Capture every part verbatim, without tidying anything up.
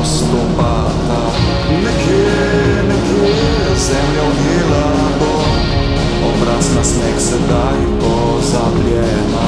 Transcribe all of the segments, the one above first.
stopata. Nekje, nekje zemlja ujela bo, obraz na sneg sedaj pozabljena.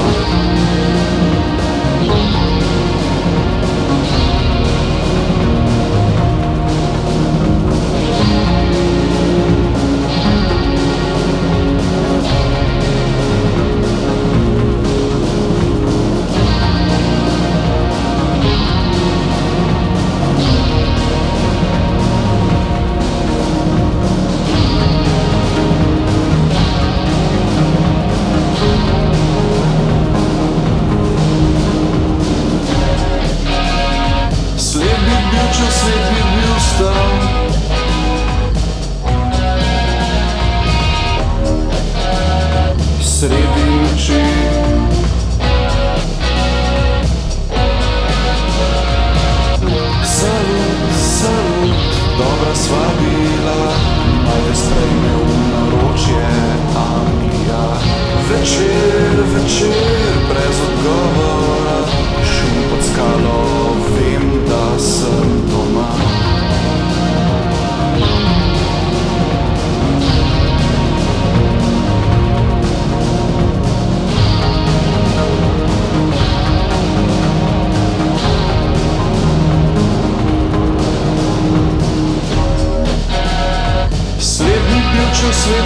Če svet bi bil stal, sredi noči, salut, salut, dobra sva bila, naj te sprejme v naročje Anglija. Večer, večer, brez odgovora, šum pod skalo, vem, da sem doma. Svet bi bil, če svet